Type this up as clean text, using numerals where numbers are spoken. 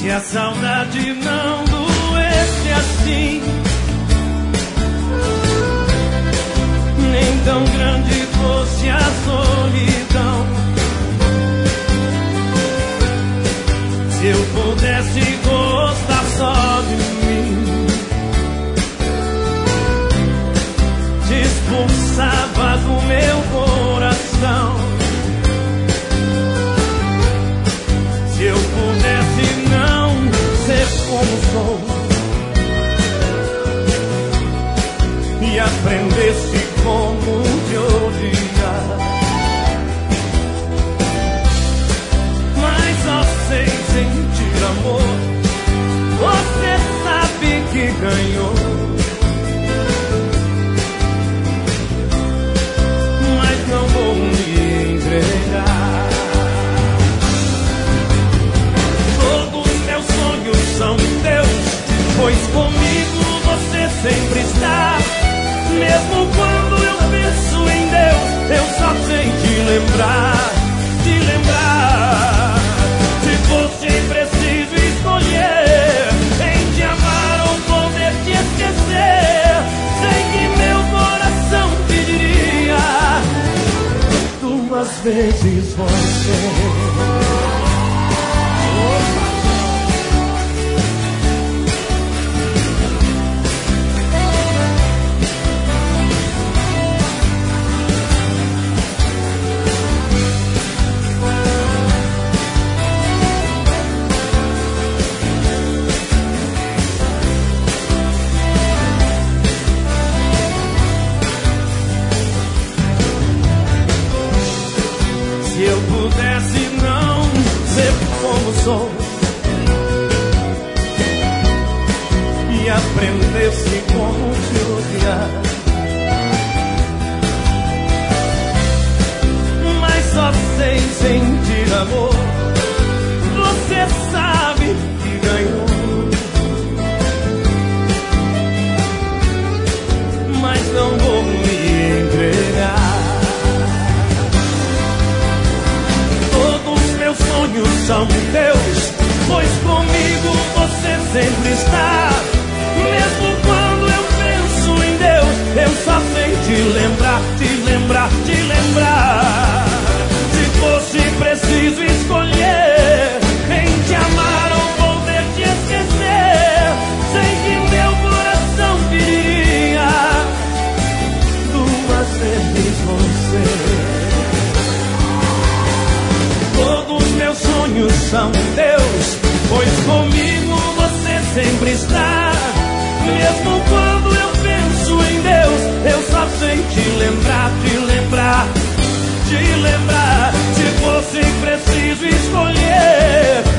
Se a saudade não doesse assim, nem tão grande fosse a solidão, se eu pudesse gostar só de mim, te expulsava do meu coração. Se eu pudesse não ser como sou e aprendesse como te odiar, mas só sei sentir amor. Você sabe que ganhou, mas não vou me entregar. São teus, pois comigo você sempre está. Mesmo quando eu penso em Deus, eu só sei te lembrar, te lembrar. Se fosse preciso escolher em te amar ou poder te esquecer, sei que meu coração pediria 2 vezes você. Se eu pudesse não ser como sou e aprendesse como te odiar, mas só sei sentir amor. Você sabe que ganhou, mas não vou me entregar. Sonhos são teus, pois comigo você sempre está. Mesmo quando eu penso em Deus, eu só sei te lembrar, te lembrar, te lembrar. Se fosse preciso escolher em te amar ou poder te esquecer, sei que meu coração pediria 2 vezes você. Meus sonhos são teus, pois comigo você sempre está. Mesmo quando eu penso em Deus, eu só sei te lembrar, te lembrar, te lembrar. Se fosse preciso escolher